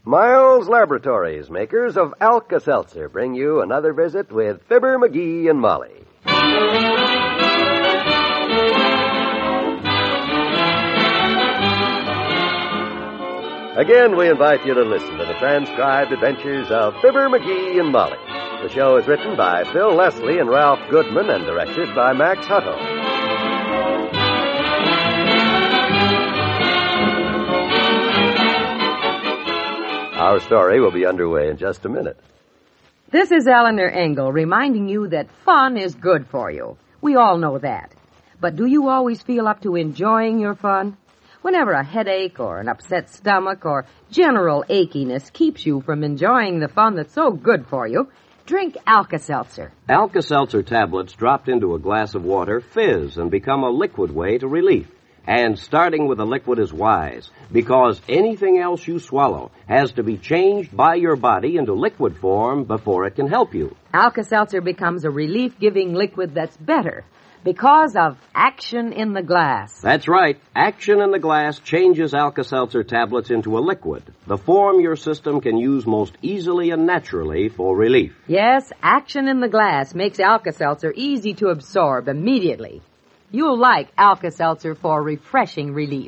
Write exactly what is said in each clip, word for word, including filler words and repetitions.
Miles Laboratories, makers of Alka-Seltzer, bring you another visit with Fibber, McGee, and Molly. Again, we invite you to listen to the transcribed adventures of Fibber, McGee, and Molly. The show is written by Phil Leslie and Ralph Goodman and directed by Max Hutto. Our story will be underway in just a minute. This is Eleanor Engel reminding you that fun is good for you. We all know that. But do you always feel up to enjoying your fun? Whenever a headache or an upset stomach or general achiness keeps you from enjoying the fun that's so good for you, drink Alka-Seltzer. Alka-Seltzer tablets dropped into a glass of water fizz and become a liquid way to relief. And starting with a liquid is wise, because anything else you swallow has to be changed by your body into liquid form before it can help you. Alka-Seltzer becomes a relief-giving liquid that's better because of action in the glass. That's right. Action in the glass changes Alka-Seltzer tablets into a liquid, the form your system can use most easily and naturally for relief. Yes, action in the glass makes Alka-Seltzer easy to absorb immediately. You'll like Alka-Seltzer for refreshing relief.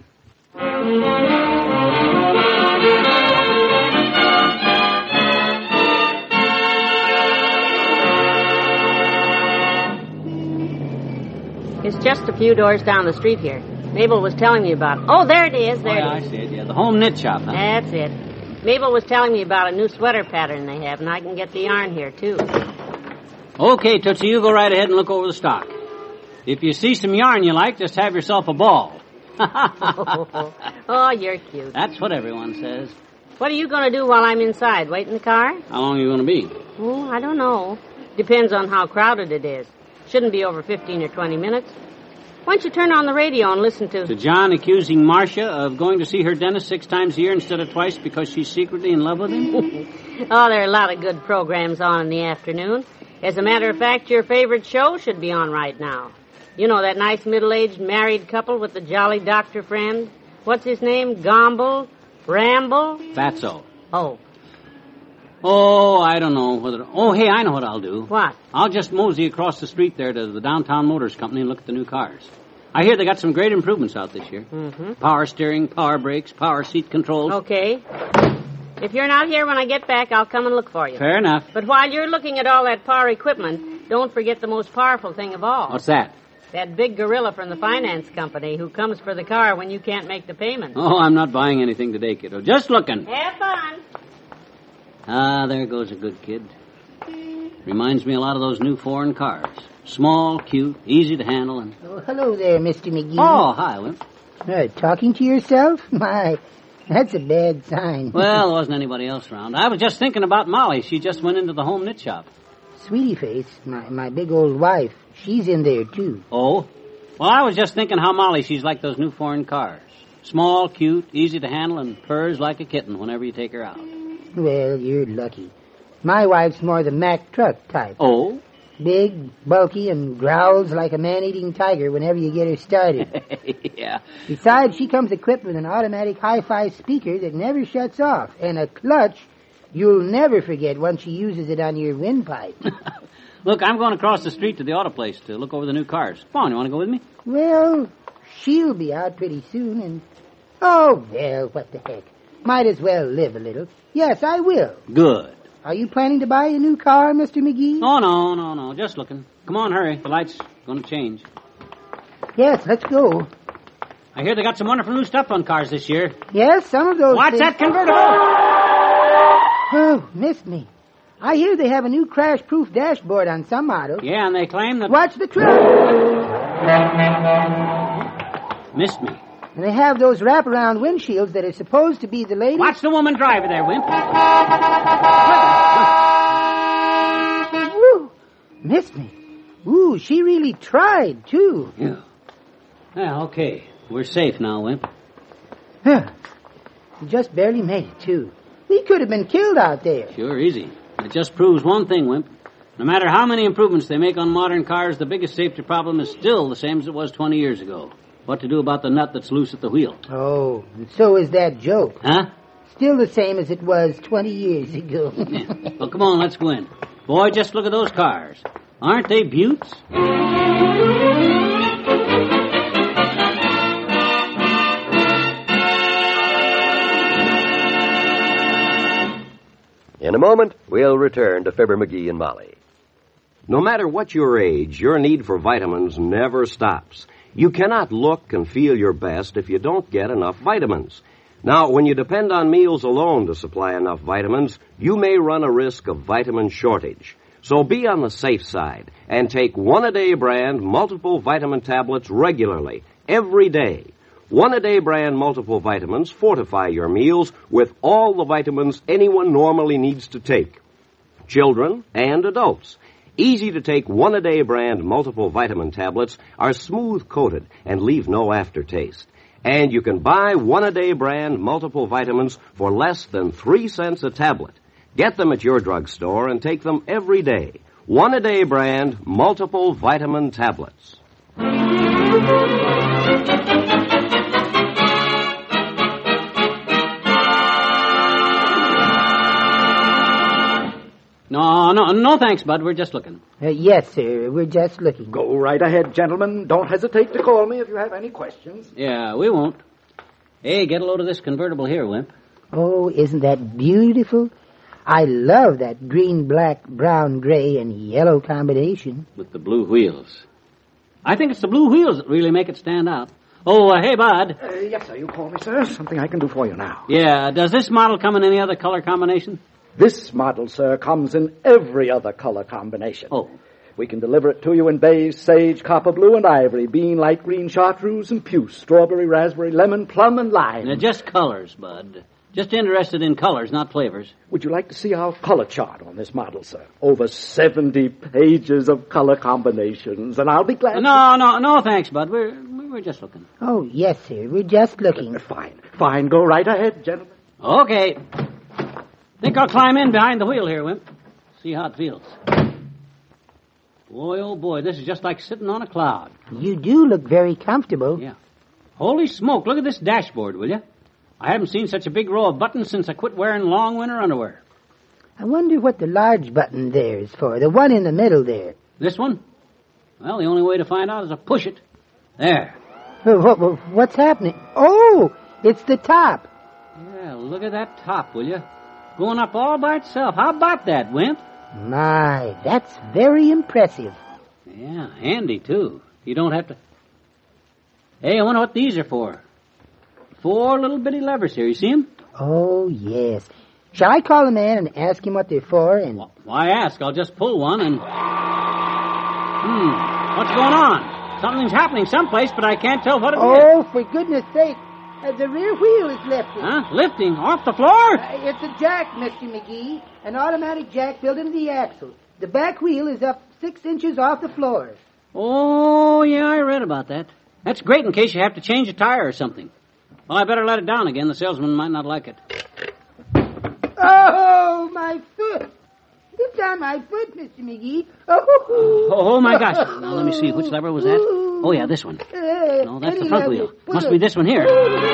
It's just a few doors down the street here. Mabel was telling me about it. Oh, there it is. There oh, yeah, it is. I see it, yeah. The home knit shop, huh? That's it. Mabel was telling me about a new sweater pattern they have, and I can get the yarn here, too. Okay, Tootsie, you go right ahead and look over the stock. If you see some yarn you like, just have yourself a ball. oh, oh, you're cute. That's what everyone says. What are you going to do while I'm inside? Wait in the car? How long are you going to be? Oh, I don't know. Depends on how crowded it is. Shouldn't be over fifteen or twenty minutes. Why don't you turn on the radio and listen to... To John accusing Marcia of going to see her dentist six times a year instead of twice because she's secretly in love with him? Oh, there are a lot of good programs on in the afternoon. As a matter of fact, your favorite show should be on right now. You know that nice middle-aged married couple with the jolly doctor friend? What's his name? Gomble? Ramble? Fatso. Oh. Oh, I don't know whether... Oh, hey, I know what I'll do. What? I'll just mosey across the street there to the Downtown Motors Company and look at the new cars. I hear they got some great improvements out this year. Mm-hmm. Power steering, power brakes, power seat controls. Okay. If you're not here when I get back, I'll come and look for you. Fair enough. But while you're looking at all that power equipment, don't forget the most powerful thing of all. What's that? That big gorilla from the finance company who comes for the car when you can't make the payment. Oh, I'm not buying anything today, kiddo. Just looking. Have fun. Ah, there goes a good kid. Reminds me a lot of those new foreign cars. Small, cute, easy to handle, and... Oh, hello there, Mister McGee. Oh, hi, Wimp. Uh, talking to yourself? My, that's a bad sign. Well, there wasn't anybody else around. I was just thinking about Molly. She just went into the home knit shop. Sweetie Face, my, my big old wife, she's in there, too. Oh? Well, I was just thinking how Molly, she's like those new foreign cars. Small, cute, easy to handle, and purrs like a kitten whenever you take her out. Well, you're lucky. My wife's more the Mack truck type. Oh? Big, bulky, and growls like a man-eating tiger whenever you get her started. Yeah. Besides, she comes equipped with an automatic hi-fi speaker that never shuts off, and a clutch you'll never forget once she uses it on your windpipe. Look, I'm going across the street to the auto place to look over the new cars. Come on, you want to go with me? Well, she'll be out pretty soon, and... Oh, well, what the heck. Might as well live a little. Yes, I will. Good. Are you planning to buy a new car, Mister McGee? Oh, no, no, no. Just looking. Come on, hurry. The light's going to change. Yes, let's go. I hear they got some wonderful new stuff on cars this year. Yes, some of those Watch things... that convertible! Oh, missed me. I hear they have a new crash-proof dashboard on some models. Yeah, and they claim that... Watch the truck! Missed me. And they have those wraparound windshields that are supposed to be the latest... Watch the woman driver there, Wimp. Woo! Missed me. Ooh, she really tried, too. Yeah. Yeah, okay. We're safe now, Wimp. Huh. We just barely made it, too. We could have been killed out there. Sure, easy. It just proves one thing, Wimp. No matter how many improvements they make on modern cars, the biggest safety problem is still the same as it was twenty years ago. What to do about the nut that's loose at the wheel. Oh, and so is that joke. Huh? Still the same as it was twenty years ago. Yeah. Well, come on, let's go in. Boy, just look at those cars. Aren't they beauts? In a moment, we'll return to Fibber McGee and Molly. No matter what your age, your need for vitamins never stops. You cannot look and feel your best if you don't get enough vitamins. Now, when you depend on meals alone to supply enough vitamins, you may run a risk of vitamin shortage. So be on the safe side and take one-a-day brand multiple vitamin tablets regularly, every day. One-a-day brand multiple vitamins fortify your meals with all the vitamins anyone normally needs to take, children and adults. Easy-to-take one-a-day brand multiple vitamin tablets are smooth-coated and leave no aftertaste. And you can buy one-a-day brand multiple vitamins for less than three cents a tablet. Get them at your drugstore and take them every day. One-a-day brand multiple vitamin tablets. No, no, no thanks, Bud. We're just looking. Uh, yes, sir. We're just looking. Go right ahead, gentlemen. Don't hesitate to call me if you have any questions. Yeah, we won't. Hey, get a load of this convertible here, Wimp. Oh, isn't that beautiful? I love that green, black, brown, gray, and yellow combination. With the blue wheels. I think it's the blue wheels that really make it stand out. Oh, uh, hey, Bud. Uh, yes, sir. You call me, sir. Something I can do for you now. Yeah, does this model come in any other color combination? This model, sir, comes in every other color combination. Oh. We can deliver it to you in beige, sage, copper blue, and ivory, bean, light green, chartreuse, and puce, strawberry, raspberry, lemon, plum, and lime. Now, just colors, Bud. Just interested in colors, not flavors. Would you like to see our color chart on this model, sir? Over seventy pages of color combinations, and I'll be glad No, to... no, no, thanks, Bud. We're, we're just looking. Oh, yes, sir. We're just looking. Uh, fine. Fine. Go right ahead, gentlemen. Okay. Think I'll climb in behind the wheel here, Wimp. See how it feels. Boy, oh boy, this is just like sitting on a cloud. You do look very comfortable. Yeah. Holy smoke, look at this dashboard, will you? I haven't seen such a big row of buttons since I quit wearing long winter underwear. I wonder what the large button there is for, the one in the middle there. This one? Well, the only way to find out is to push it. There. What, what, what's happening? Oh, it's the top. Yeah, look at that top, will you? Going up all by itself. How about that, Wimp? My, that's very impressive. Yeah, handy, too. You don't have to... Hey, I wonder what these are for. Four little bitty levers here. You see them? Oh, yes. Shall I call the man and ask him what they're for? And Well, why ask? I'll just pull one and... Hmm, what's going on? Something's happening someplace, but I can't tell what it is. Oh, for goodness sake. Uh, the rear wheel is lifting. Huh? Lifting? Off the floor? Uh, it's a jack, Mister McGee. An automatic jack built into the axle. The back wheel is up six inches off the floor. Oh, yeah, I read about that. That's great in case you have to change a tire or something. Well, I better let it down again. The salesman might not like it. Oh, my foot. It's on my foot, Mister McGee. Oh, Oh, oh my gosh. Now, let me see. Which lever was that? Oh, yeah, this one. No, that's the front wheel. Must be this one here.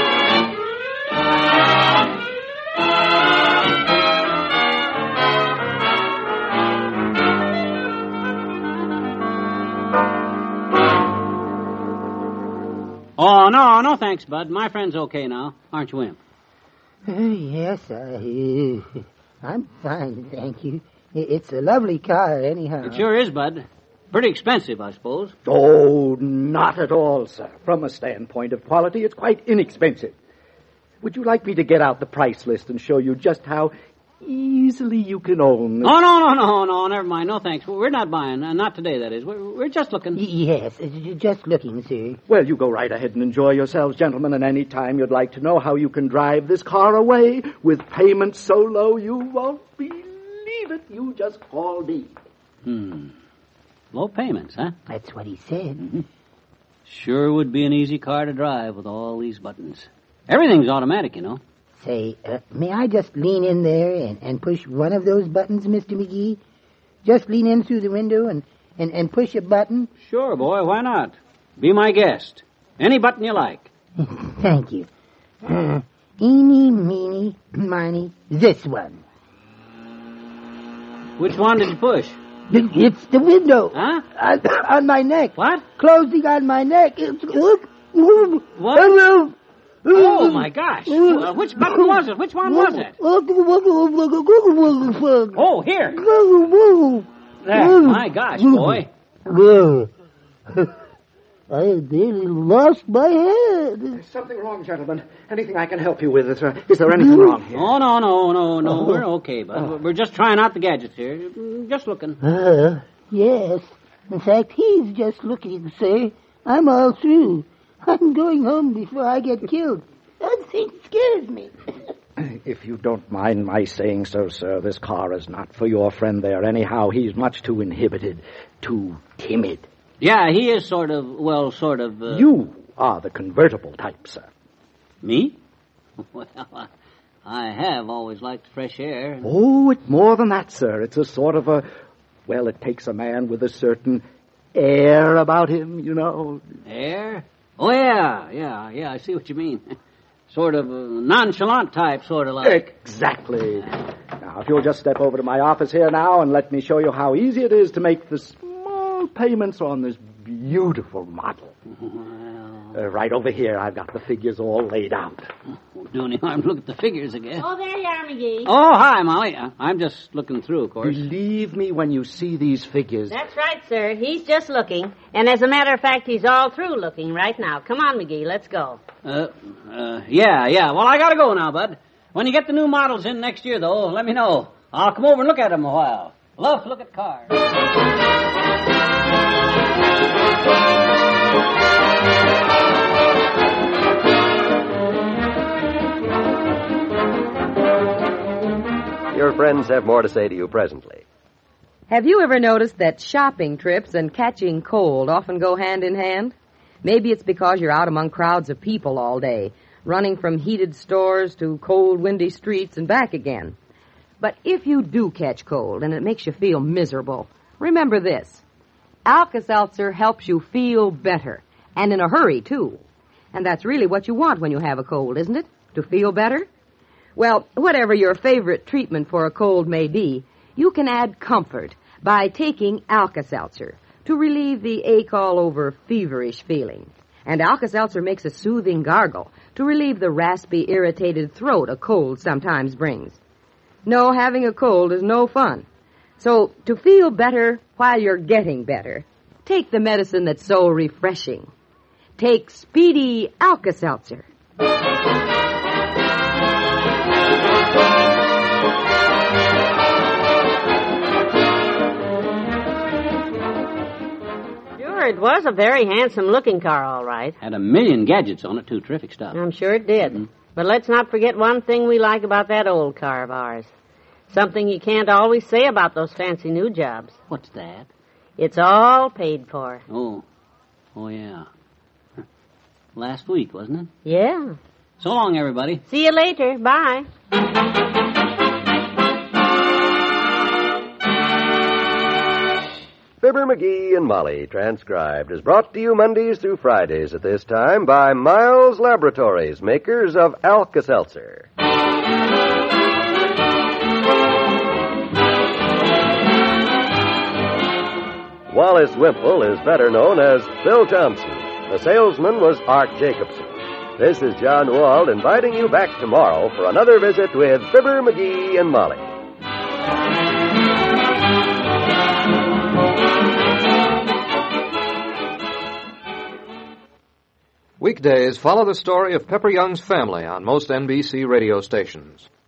Oh, no, no thanks, Bud. My friend's okay now. Aren't you, Wimp? Uh, yes, I, uh, I'm fine, thank you. It's a lovely car, anyhow. It sure is, Bud. Pretty expensive, I suppose. Oh, not at all, sir. From a standpoint of quality, it's quite inexpensive. Would you like me to get out the price list and show you just how easily you can own this? Oh, no, no, no, no, never mind. No, thanks. We're not buying. Uh, not today, that is. We're, we're just looking. Y- yes, uh, just looking, sir. Well, you go right ahead and enjoy yourselves, gentlemen, and any time you'd like to know how you can drive this car away with payments so low you won't believe it, you just call me. Hmm. Low payments, huh? That's what he said. Mm-hmm. Sure would be an easy car to drive with all these buttons. Everything's automatic, you know. Say, uh, may I just lean in there and, and push one of those buttons, Mister McGee? Just lean in through the window and, and, and push a button? Sure, boy, why not? Be my guest. Any button you like. Thank you. Uh, Eeny, meeny, miny, this one. Which one did you push? It's the window. Huh? On, on my neck. What? Closing on my neck. It's, look. What? Hello. Oh, my gosh. Uh, which button was it? Which one was it? Oh, here. There. My gosh, boy. I nearly lost my head. There's something wrong, gentlemen. Anything I can help you with? Is there, is there anything wrong here? Oh, no, no, no, no. We're okay, bud. Oh. We're just trying out the gadgets here. Just looking. Uh, yes. In fact, he's just looking, sir. I'm all through. I'm going home before I get killed. That thing scares me. If you don't mind my saying so, sir, this car is not for your friend there anyhow. He's much too inhibited, too timid. Yeah, he is sort of, well, sort of... Uh... You are the convertible type, sir. Me? Well, I have always liked fresh air. And... Oh, it's more than that, sir. It's a sort of a... Well, it takes a man with a certain air about him, you know. Air? Oh, yeah, yeah, yeah, I see what you mean. Sort of a nonchalant type, sort of like... Exactly. Now, if you'll just step over to my office here now and let me show you how easy it is to make the small payments on this beautiful model. Well... Uh, right over here, I've got the figures all laid out. Won't do any harm to look at the figures again. Oh, there you are, McGee. Oh, hi, Molly. I'm just looking through, of course. Believe me when you see these figures. That's right, sir. He's just looking. And as a matter of fact, he's all through looking right now. Come on, McGee, let's go. Uh, uh, yeah, yeah. Well, I gotta go now, bud. When you get the new models in next year, though, let me know. I'll come over and look at them a while. Love to look at cars. Your friends have more to say to you presently. Have you ever noticed that shopping trips and catching cold often go hand in hand? Maybe it's because you're out among crowds of people all day, running from heated stores to cold, windy streets and back again. But if you do catch cold and it makes you feel miserable, remember this. Alka-Seltzer helps you feel better, and in a hurry, too. And that's really what you want when you have a cold, isn't it? To feel better? Well, whatever your favorite treatment for a cold may be, you can add comfort by taking Alka-Seltzer to relieve the ache-all-over feverish feeling. And Alka-Seltzer makes a soothing gargle to relieve the raspy, irritated throat a cold sometimes brings. No, having a cold is no fun. So, to feel better while you're getting better, take the medicine that's so refreshing. Take Speedy Alka-Seltzer. It was a very handsome-looking car, all right. Had a million gadgets on it, too. Terrific stuff. I'm sure it did. Mm-hmm. But let's not forget one thing we like about that old car of ours. Something you can't always say about those fancy new jobs. What's that? It's all paid for. Oh. Oh, yeah. Last week, wasn't it? Yeah. So long, everybody. See you later. Bye. Fibber, McGee, and Molly, transcribed, is brought to you Mondays through Fridays at this time by Miles Laboratories, makers of Alka-Seltzer. Wallace Wimple is better known as Bill Thompson. The salesman was Art Jacobson. This is John Wald inviting you back tomorrow for another visit with Fibber, McGee, and Molly. Weekdays follow the story of Pepper Young's family on most N B C radio stations.